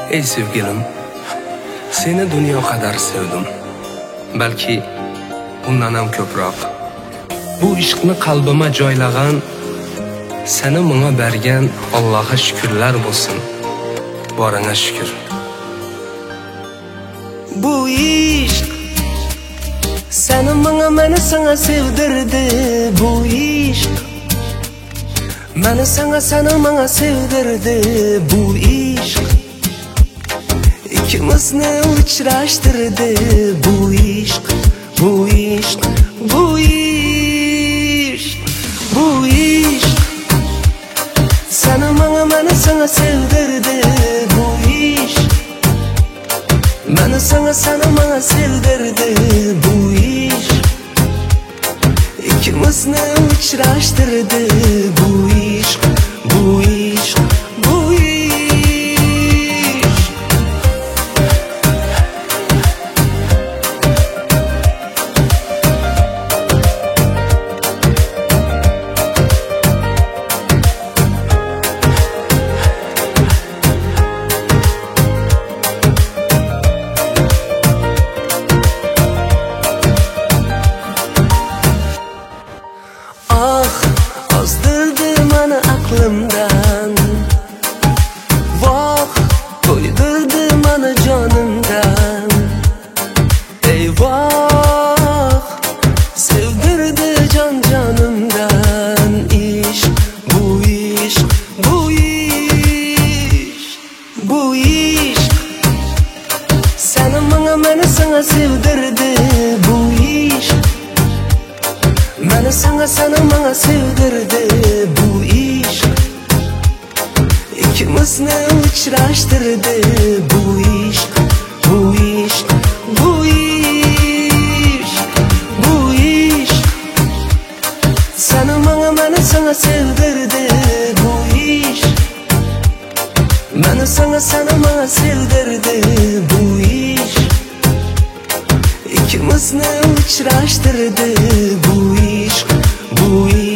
Ey sevgilim, seni dünya kadar sevdim. Belki bundan ham ko'proq. Bu ishqni qalbima joylagan, seni menga bergan Allohga shukrlar bo'lsin. Boringga shukr. Bu ishq seni menga, meni sana sevdirdi. Bu ishq meni sana, seni menga sevdirdi. Bu ishq ikimizni uchrashtirdi. Bu ishq, bu ishq, bu ishq, bu ishq seni menga, meni sana sevdirdi. Bu ishq meni sana, seni menga sevdirdi. Bu ishq ikimizni uchrashtirdi. Bu ishq, bu ishq, bu ishq. Azdırdı beni aklımdan, vah koydurdu beni canımdan. Eyvah sevdirdi can canımdan. İşk, bu işk, bu işk, bu işk seni bana, beni sana sevdirdi. Bu işk meni sana, seni menga sevdirdi. Bu ishq ikimizni uchrashtirdi. Bu ishq, bu ishq, bu ishq, bu ishq seni menga, meni sana sevdirdi. Bu ishq meni sana, seni menga sevdirdi. Bu ishq ikimizni uchrashtirdi. Bu ishq, bu ishq.